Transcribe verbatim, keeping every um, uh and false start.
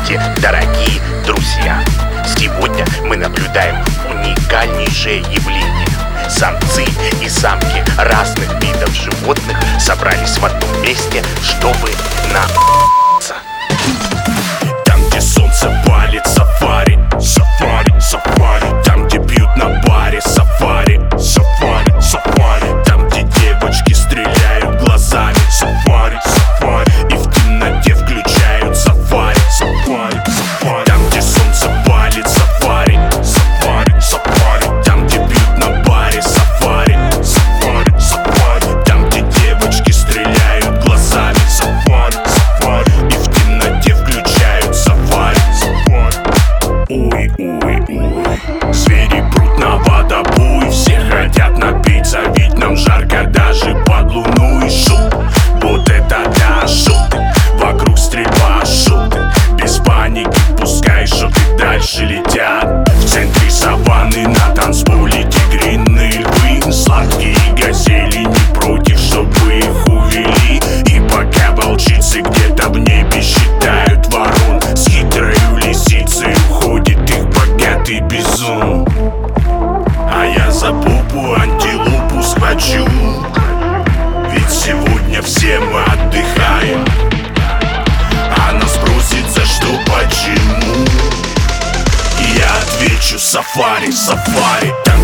Здравствуйте, дорогие друзья! Сегодня мы наблюдаем уникальнейшее явление. Самцы и самки разных видов животных собрались в одном месте, чтобы на***ться. Там, где солнце палит, сафари, сафари, сафари. Там, где пьют на баре, сафари, сафари, сафари. Там, где девочки стреляют глазами, сафари, сафари. И в темноте включают сафари, сафари, сафари. Там, где солнце палит, сафари, сафари, сафари. Там, где пьют на баре, сафари, сафари, сафари. Там, где девочки стреляют глазами, сафари, сафари. И в темноте включают сафари, сафари. Ой, ой, ой, звери прут на водопой. Все хотят напиться, ведь нам жарко даже под луной. Шут, вот это да, шут. Вокруг стрельба, шут. Без паники, пускай шуты дальше летят. В центре саванны на танцполе тигриные львы. Сладкие газели не против, чтобы их увели. И пока волчицы где-то в небе считают ворон, с хитрою лисицей уходит их богатый бизон. А я за попу антилопу схвачу, ведь сегодня все мы отдыхаем. Она спросит, за что, почему, и я отвечу: сафари, сафари.